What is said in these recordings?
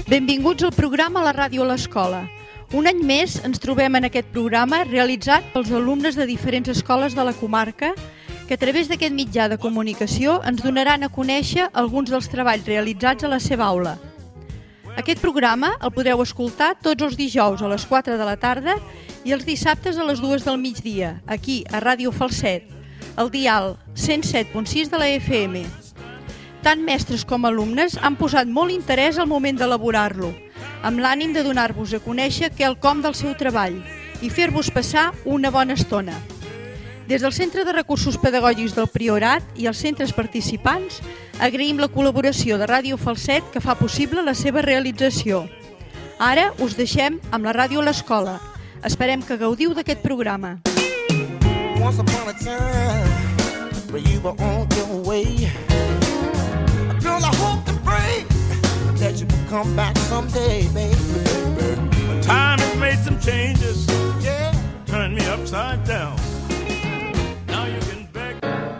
Benvinguts al programa La Ràdio a l'Escola. Un any més ens trobem en aquest programa realitzat pels alumnes de diferents escoles de la comarca que a través d'aquest mitjà de comunicació ens donaran a conèixer alguns dels treballs realitzats a la seva aula. Aquest programa el podreu escoltar tots els dijous a les 4 de la tarda i els dissabtes a les 2 del migdia, aquí a Ràdio Falset, al dial 107.6 de la FM. Tant mestres com alumnes han posat molt interès al moment d'elaborar-lo, amb l'ànim de donar-vos a conèixer quelcom del seu treball i fer-vos passar una bona estona. Des del Centre de Recursos Pedagògics del Priorat i els centres participants, agraïm la col·laboració de Ràdio Falset que fa possible la seva realització. Ara us deixem amb la Ràdio a l'Escola. Esperem que gaudiu d'aquest programa. Once upon a time, where you were on your way. Girl, I hope and pray that you will come back someday, baby. Time has made some changes, Yeah. turned me upside down. Now you can beg.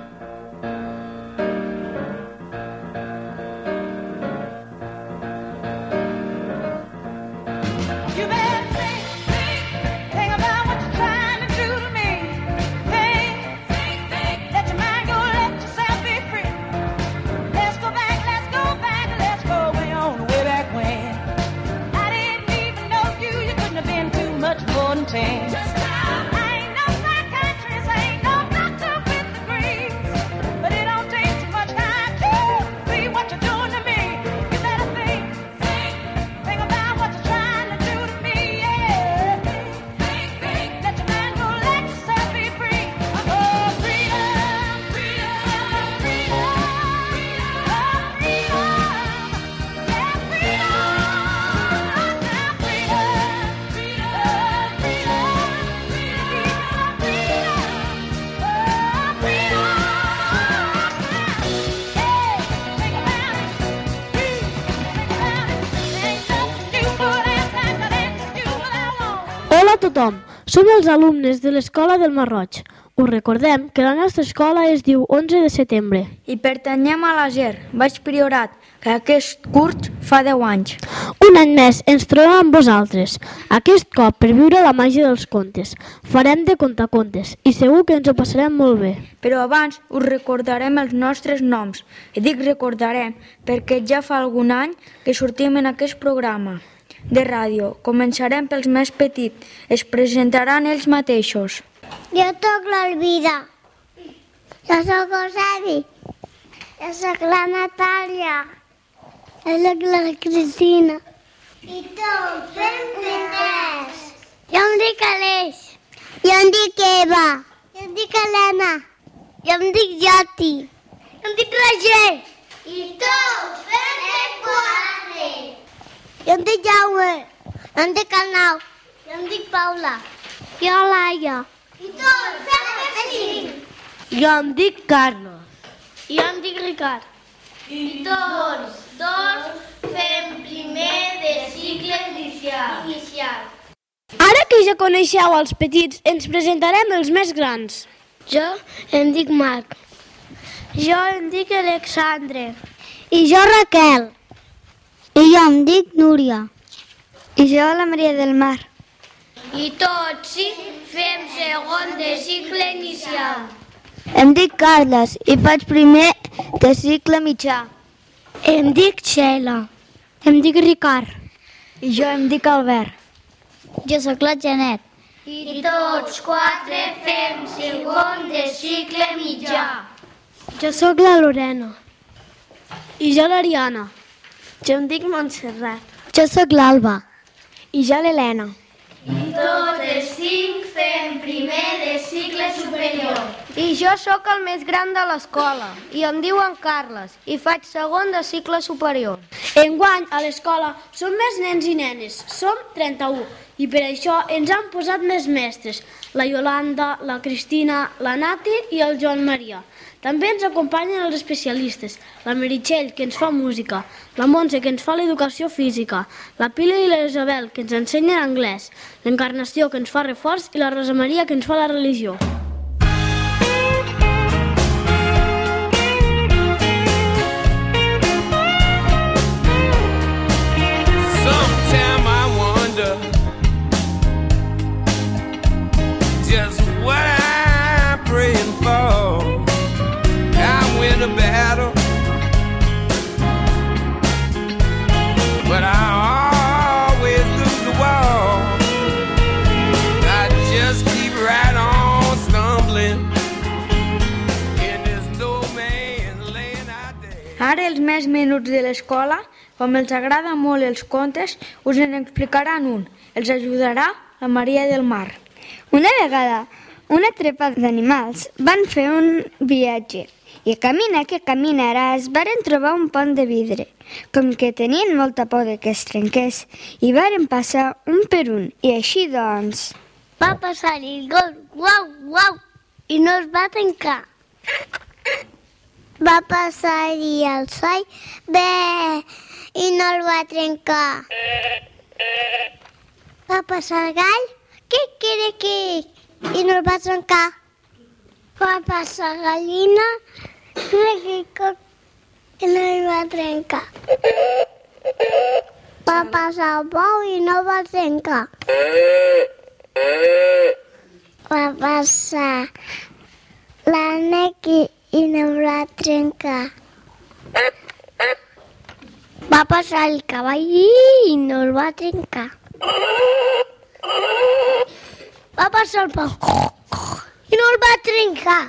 You better think about what you're trying to do to me. Think, let your mind go, let yourself be free. Let's go way on, way back when. I didn't even know you couldn't have been too much more than 10. I ain't no psychiatrist, I ain't no doctor with degrees, but it don't take too much time to see what you're doing to me. You better think about what you're trying to do to me, yeah. Think, let your mind go, let yourself be free. Oh, freedom, freedom, freedom, oh, freedom, yeah, freedom, now freedom, freedom, Hola a tothom, som els alumnes de l'Escola del Marroig. Us recordem que la nostra escola es diu 11 de setembre. I pertanyem a la GER, Baix Priorat, que aquest curs fa 10 anys. Un any més ens trobem amb vosaltres, aquest cop per viure la màgia dels contes. Farem de contacontes i segur que ens ho passarem molt bé. Però abans us recordarem els nostres noms. I dic recordarem perquè ja fa algun any que sortim en aquest programa de ràdio. Començarem pels més petits. Es presentaran ells mateixos. Jo sóc l'Elvira. Jo sóc l'Eusebi. Jo sóc la Natàlia. Jo sóc la Cristina. I tots fem tres. Jo em dic Aleix. Jo em dic Eva. Jo em dic Helena. Jo em dic Joti. Jo em dic Roger. I tots fem quatre. Jo em dic Jaume. Jo em dic Arnau. Jo em dic Paula. Jo Laia. I tots fem cinc. Jo em dic Carlos. Jo em dic Ricard. I tots fem primer de cicle inicial. Ara que ja coneixeu els petits, ens presentarem els més grans. Jo em dic Marc. Jo em dic Alexandre. I jo Raquel. I jo em dic Núria. I jo la Maria del Mar. I tots fem segon de cicle inicial. Em dic Carles i faig primer de cicle mitjà. Em dic Sheila. Em dic Ricard. I jo em dic Albert. Jo sóc la Janet. I tots quatre fem segon de cicle mitjà. Jo sóc la Lorena. I jo l'Ariana. Jo em dic Montserrat. Jo sóc l'Alba. I jo l'Helena. I totes cinc fem primer de cicle superior. I jo sóc el més gran de l'escola i em diuen Carles i faig segon de cicle superior. Enguany a l'escola som més nens i nenes, som 31 i per això ens han posat més mestres, la Yolanda, la Cristina, la Nati i el Joan Maria. També ens acompanyen els especialistes, la Meritxell, que ens fa música, la Montse, que ens fa l'educació física, la Pila i la Isabel, que ens ensenyen anglès, l'Encarnació, que ens fa reforç, i la Rosa Maria, que ens fa la religió. So Ara els més menuts de l'escola, com els agrada molt els contes, us en explicaran un. Els ajudarà la Maria del Mar. Una vegada, una trepa d'animals van fer un viatge i que caminarà es varen trobar un pont de vidre. Com que tenien molta por de que es trenqués, i varen passar un per un, i així doncs... Va passar-hi el gos, uau, uau, i no es va trencar. Va passar-hi el soll, bé, i no el va trencar. Va passar el gall, quic, i no el va trencar. Va passar la gallina, quic, i no el va trencar. Va passar el bou i no el va trencar. Va passar l'ànec i no el va trencar. Va passar el cavall i no el va trencar. Va passar el pau i no el va trencar.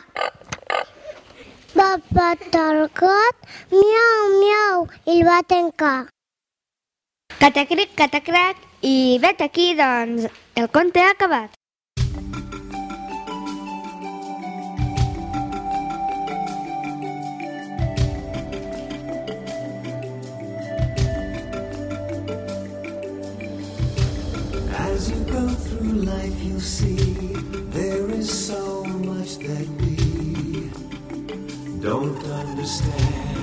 Va passar el gat, miau, miau, i el va trencar. Catacrac, i vet aquí, doncs, el conte ha acabat. As you go through life, you'll see there is so much that we don't understand.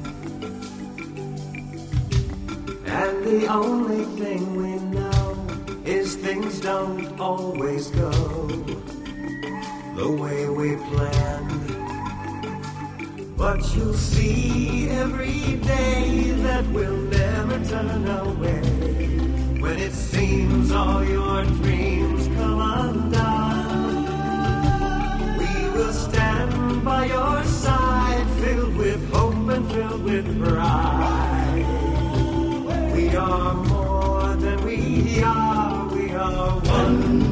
And the only thing we know is things don't always go the way we planned. But you'll see every day that we'll never turn away. When it seems all your dreams come undone, we will stand by your side, filled with hope and filled with pride. We are more than we are one.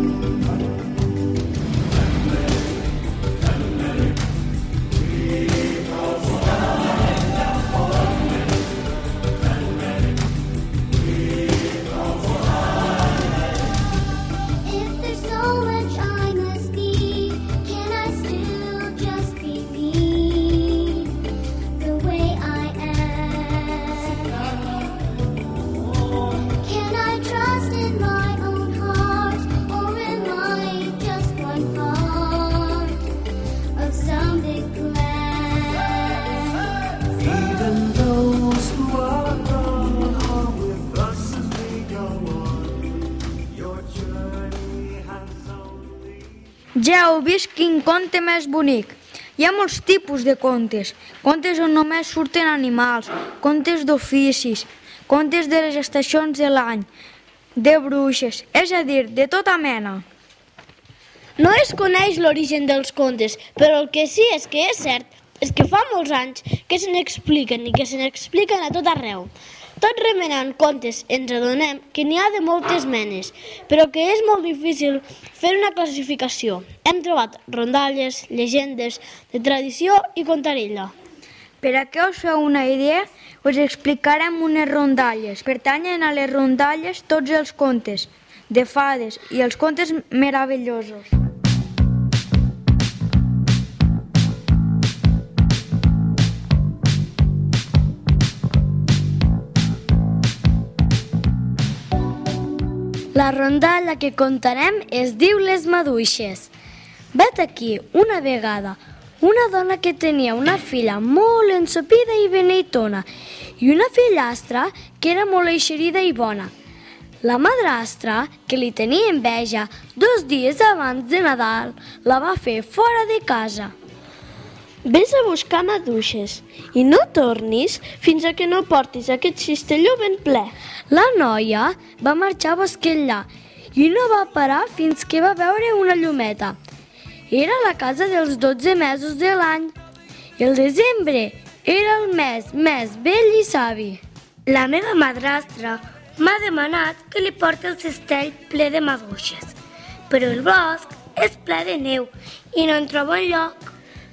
Ja heu vist quin conte més bonic. Hi ha molts tipus de contes. Contes on només surten animals, contes d'oficis, contes de les estacions de l'any, de bruixes, és a dir, de tota mena. No es coneix l'origen dels contes, però el que sí és que és cert és que fa molts anys que se n'expliquen i que se n'expliquen a tot arreu. Tot remenant contes ens adonem que n'hi ha de moltes menes, però que és molt difícil fer una classificació. Hem trobat rondalles, llegendes, de tradició i contarella. Per a què us feu una idea, us explicarem unes rondalles. Pertanyen a les rondalles tots els contes de fades i els contes meravellosos. La rondalla que contarem es diu Les Maduixes. Vet aquí, una vegada, una dona que tenia una filla molt ensopida i beneitona i una fillastra que era molt eixerida i bona. La madrastra, que li tenia enveja, 2 dies abans de Nadal, la va fer fora de casa. Ves a buscar maduixes i no tornis fins a que no portis aquest cistelló ben ple. La noia va marxar a buscar-la i no va parar fins que va veure una llumeta. Era la casa dels 12 mesos de l'any. El desembre era el mes més vell i savi. La meva madrastra m'ha demanat que li porti el cistell ple de maduixes, però el bosc és ple de neu i no en trobo enlloc.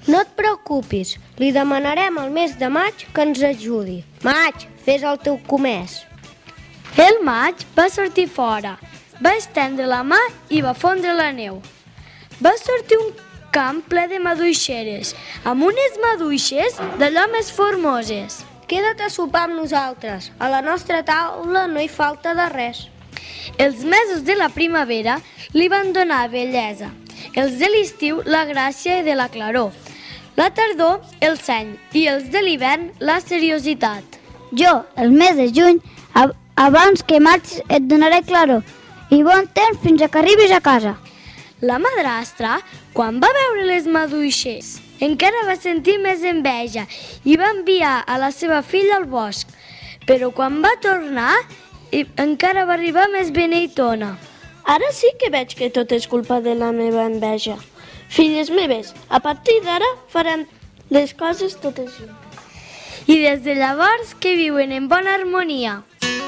No et preocupis, li demanarem al mes de maig que ens ajudi. Maig, fes el teu comès. El maig va sortir fora, va estendre la mà i va fondre la neu. Va sortir un camp ple de maduixeres, amb unes maduixes d'allò més formoses. Queda't a sopar amb nosaltres. A la nostra taula no hi falta de res. Els mesos de la primavera li van donar bellesa, els de l'estiu la gràcia de la claror, la tardor el seny i els de l'hivern la seriositat. Jo, el mes de juny, abans que marxis et donaré claror i bon temps fins que arribis a casa. La madrastra, quan va veure les maduixes, encara va sentir més enveja i va enviar a la seva filla al bosc, però quan va tornar encara va arribar més beneitona. Ara sí que veig que tot és culpa de la meva enveja. Filles meves, a partir d'ara farem les coses totes juntes. I des de llavors que viuen en bona harmonia.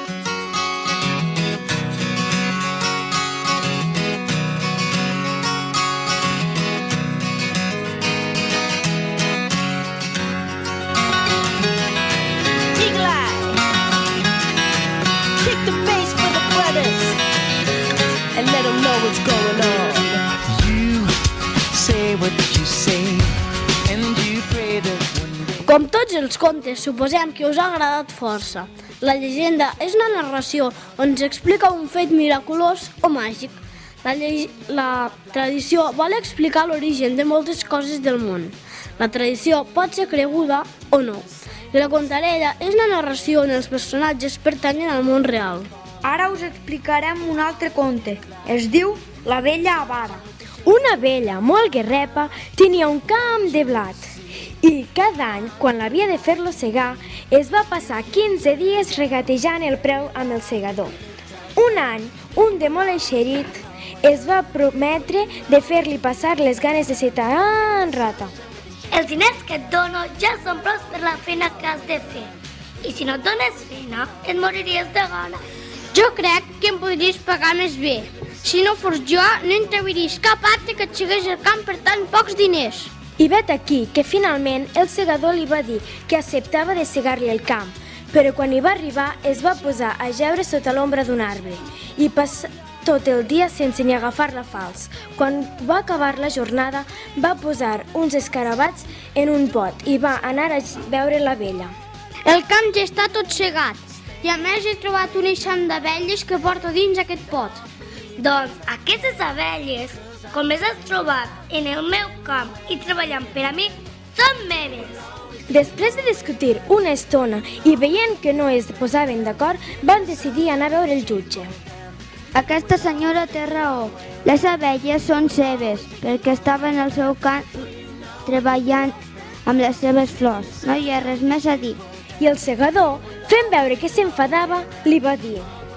And let them know what's going on. You say what you say, and you pray that one day. Com tots els contes, suposem que us ha agradat força. La llegenda és una narració on s'explica un fet miraculós o màgic. La tradició vol explicar l'origen de moltes coses del món. La tradició pot ser creguda o no. I la contarella és una narració on els personatges pertanyen al món real. Ara us explicarem un altre conte. Es diu La vella avara. Una vella molt guerrepa tenia un camp de blat i cada any, quan l'havia de fer-lo segar, es va passar 15 dies regatejant el preu amb el segador. Un any, un de molt eixerit es va prometre de fer-li passar les ganes de ser tan rata. Els diners que et dono ja són prou per la feina que has de fer. I si no et dones feina, et moriries de gana. Jo crec que em podries pagar més bé. Si no fos jo, no entreviries cap acte que et segueix al camp per tan pocs diners. I vet aquí que finalment el segador li va dir que acceptava de segar-li el camp, però quan hi va arribar es va posar a jeure sota l'ombra d'un arbre i passar tot el dia sense ni agafar-la fals. Quan va acabar la jornada, va posar uns escarabats en un pot i va anar a veure la vella. El camp ja està tot segat i a més he trobat un eixam d'abelles que porto dins aquest pot. Doncs aquestes abelles, com les has trobat en el meu camp i treballant per a mi, són meves. Després de discutir una estona i veient que no es posaven d'acord, van decidir anar a veure el jutge. Aquesta senyora té raó. Les abelles són seves, perquè estaven al seu camp treballant amb les seves flors. No hi ha res més a dir. I el segador, fent veure que s'enfadava, li va dir: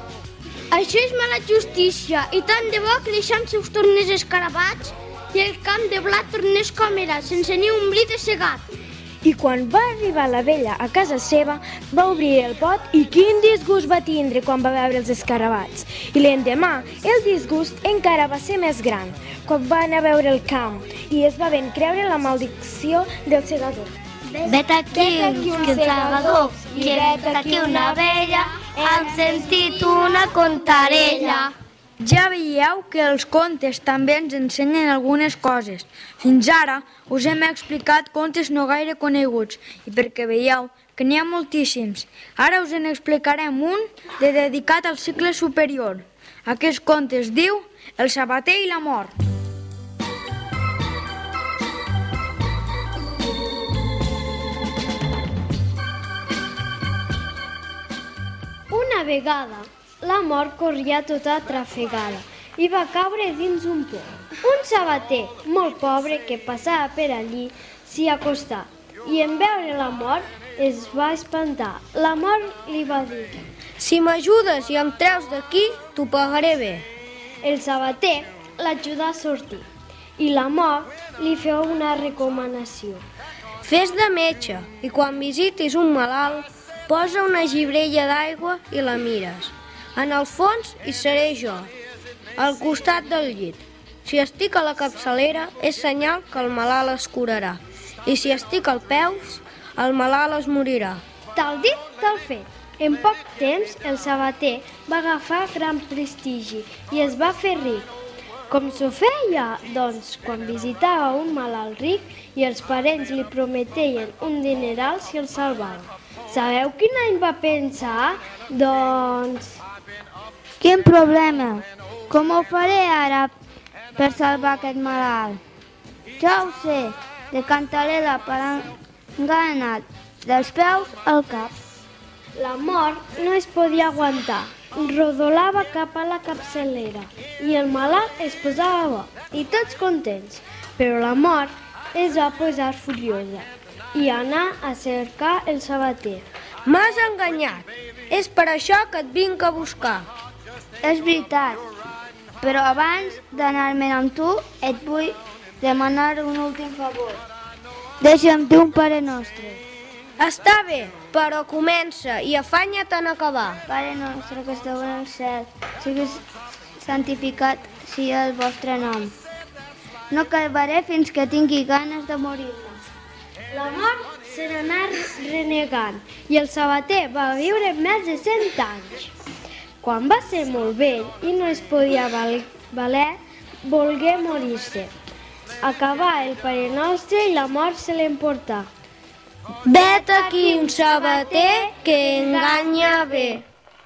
Això és mala justícia i tant de bo que l'eixam seus tornés escarabats i el camp de blat tornés com era, sense ni un bri de segat. I quan va arribar la vella a casa seva, va obrir el pot i quin disgust va tindre quan va veure els escarabats. I l'endemà, el disgust encara va ser més gran, quan va anar a veure el camp i es va ben creure la maledicció del segador. Vet aquí un segador i vet aquí una vella, hem sentit una contarella. Ja veieu que els contes també ens ensenyen algunes coses. Fins ara us hem explicat contes no gaire coneguts i perquè veieu que n'hi ha moltíssims. Ara us en explicarem un dedicat al cicle superior. Aquest conte es diu El sabater i la mort. Una vegada, la mort corria tota trafegada i va caure dins un pou. Un sabater molt pobre que passava per allí s'hi acostà i en veure la mort es va espantar. La mort li va dir: Si m'ajudes i em treus d'aquí, t'ho pagaré bé. El sabater l'ajuda a sortir i la mort li feu una recomanació. Fes de metge i quan visitis un malalt, posa una gibrella d'aigua i la mires. En el fons hi seré jo, al costat del llit. Si estic a la capçalera, és senyal que el malalt es curarà. i si estic al peus, el malalt es morirà. Tal dit, tal fet. En poc temps, el sabater va agafar gran prestigi i es va fer ric. Com s'ho feia? Doncs, quan visitava un malalt ric i els parents li prometeien un dineral si el salvava. Sabeu quin any va pensar? Doncs... Quin problema? Com ho faré ara per salvar aquest malalt? Ja ho sé, decantaré la palangana dels peus al cap. La mort no es podia aguantar. Rodolava cap a la capçalera i el malalt es posava bo i tots contents. Però la mort es va posar furiosa i anà a cercar el sabater. M'has enganyat. És per això que et vinc a buscar. És veritat, però abans d'anar-me'n amb tu et vull demanar un últim favor. Deixa'm dir un Pare Nostre. Està bé, però comença i afanya't en acabar. Pare nostre que esteu en el cel, sigui santificat sia el vostre nom. No acabaré fins que tingui ganes de morir-me. La mort se n'anà renegant i el sabater va viure més de 100 anys. Quan va ser molt vell i no es podia valer, volgué morir-se. Acabà el Pare Nostre i la mort se l'emportà. Vet aquí un sabater que enganya bé.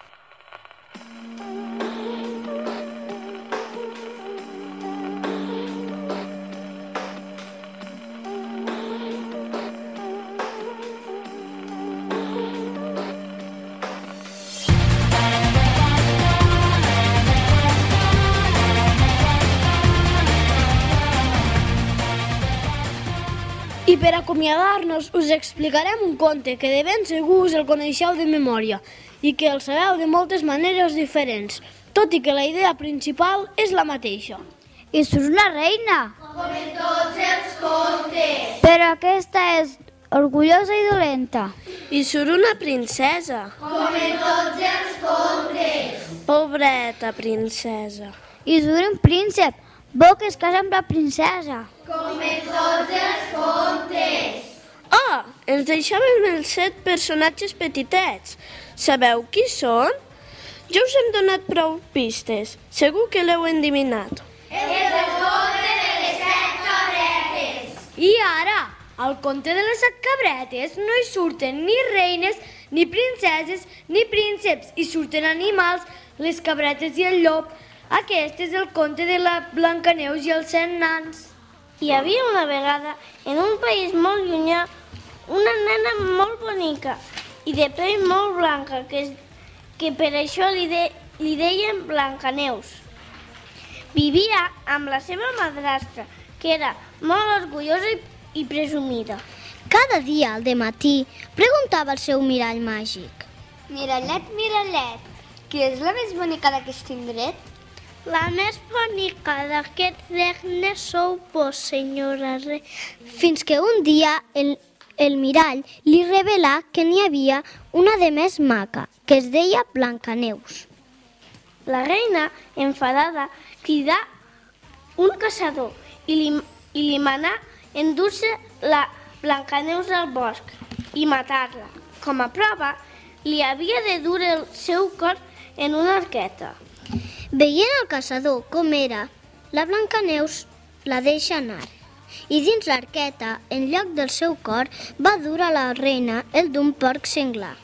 I per acomiadar-nos us explicarem un conte que de ben segur us el coneixeu de memòria i que el sabeu de moltes maneres diferents, tot i que la idea principal és la mateixa. I surt una reina. Com en tots els contes. Però aquesta és orgullosa i dolenta. I surt una princesa. Com en tots els contes. Pobreta princesa. I surt un príncep. Veu que es casa amb la princesa. Com en tots els contes. Oh, ens deixàvem els 7 personatges petitets. Sabeu qui són? Ja us hem donat prou pistes. Segur que l'heu endivinat. És el conte de les 7 cabretes. I ara, al conte de les 7 cabretes no hi surten ni reines, ni princeses, ni prínceps. Hi surten animals, les cabretes i el llop. Aquest és el conte de la Blancaneus i els 100 nans. Hi havia una vegada, en un país molt llunyà, una nena molt bonica i de pell molt blanca, que per això li deien Blancaneus. Vivia amb la seva madrastra, que era molt orgullosa i presumida. Cada dia, al dematí, preguntava al seu mirall màgic. Mirallet, mirallet, qui és la més bonica d'aquest indret? La més bonica d'aquest regne sou vos, senyora rei. Fins que un dia el mirall li revelà que n'hi havia una de més maca, que es deia Blancaneus. La reina, enfadada, cridà un caçador i li manà endur-se la Blancaneus al bosc i matar-la. Com a prova, li havia de dur el seu cor en una arqueta. Veient el caçador com era, la Blancaneus la deixa anar. I dins l'arqueta, en lloc del seu cor, va dur a la reina el d'un porc senglar.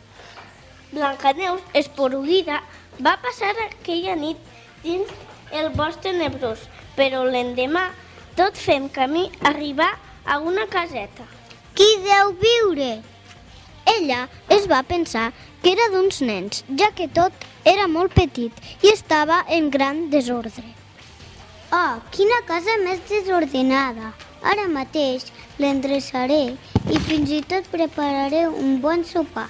Blancaneus, esporuguida, va passar aquella nit dins el bosc tenebrós, però l'endemà, tot fent camí, arribà a una caseta. Qui deu viure? Ella es va pensar que era d'uns nens, ja que tot era molt petit i estava en gran desordre. Oh, quina casa més desordenada! Ara mateix l'endreçaré i fins i tot prepararé un bon sopar.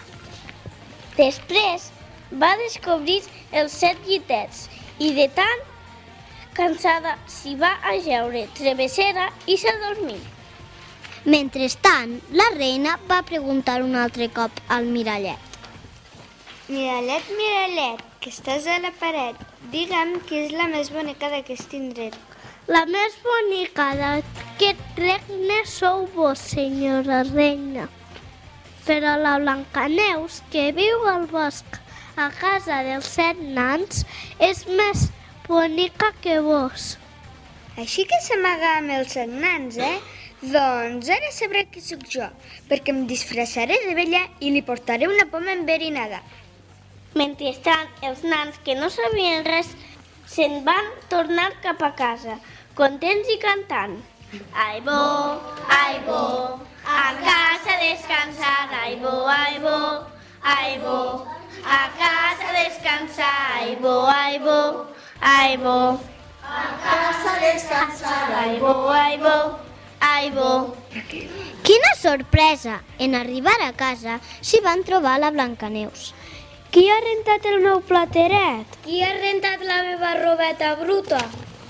Després va descobrir els 7 llitets i de tant cansada s'hi va ajeure travessera i s'adormir. Mentrestant, la reina va preguntar un altre cop al mirallet. Mirallet, mirallet, que estàs a la paret, digue'm qui és la més bonica d'aquest indret. La més bonica d'aquest Aquest regne sou vos, senyora reina. Però la Blancaneus, que viu al bosc a casa dels 7 nans, és més bonica que vos. Així que s'amaga amb els 7 nans, Doncs ara sabré qui sóc jo, perquè em disfressaré de vella i li portaré una poma enverinada. Mentrestant, els nans, que no sabien res, se'n van tornar cap a casa, contents i cantant. Ai bo, a casa a descansar, ai bo, a casa a descansar, ai bo, a casa a descansar, ai bo. Quina sorpresa! En arribar a casa s'hi van trobar la Blancaneus. Qui ha rentat el meu plateret? Qui ha rentat la meva robeta bruta?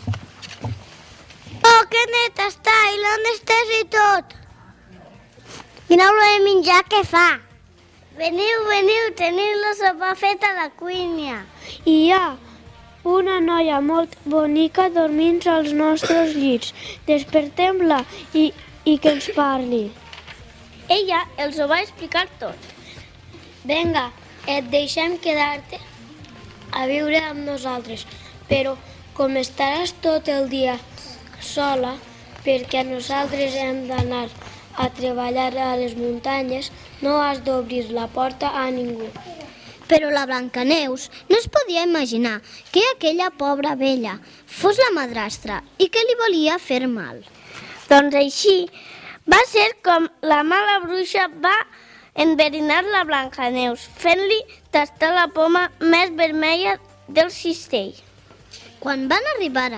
Oh, que net està, i l'han estès i tot. Quina olor de menjar que fa. Veniu, teniu la sopa feta a la cuina. I hi ha una noia molt bonica dormint als nostres llits. Despertem-la i que ens parli. Ella els ho va explicar tot. Vinga, et deixem quedar-te a viure amb nosaltres, però com estaràs tot el dia sola, perquè nosaltres hem d'anar a treballar a les muntanyes, no has d'obrir la porta a ningú. Però la Blancaneus no es podia imaginar que aquella pobra vella fos la madrastra i que li volia fer mal. Doncs així va ser com la mala bruixa va enverinar la Blancaneus, fent-li tastar la poma més vermella del cistell. Quan van arribar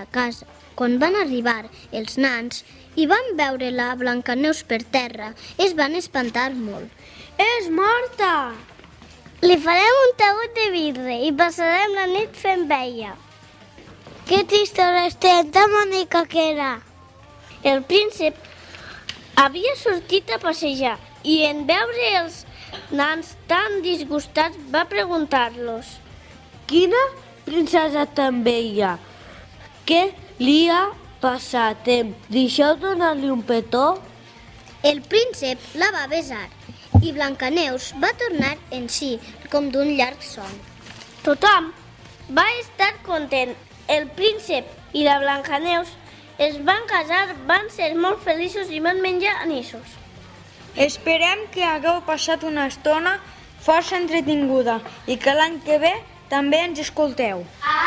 els nans i van veure la Blancaneus per terra, es van espantar molt. És morta! Li farem un taüt de vidre i passarem la nit fent vella. Que tristora tan bonica que era. El príncep havia sortit a passejar i en veure els nans tan disgustats va preguntar-los: Quina princesa tan vella? Què li ha passat? Em deixeu donar-li un petó? El príncep la va besar i Blancaneus va tornar en si com d'un llarg son. Tothom va estar content. El príncep i la Blancaneus es van casar, van ser molt feliços i van menjar anissos. Esperem que hagueu passat una estona força entretinguda i que l'any que ve també ens escolteu.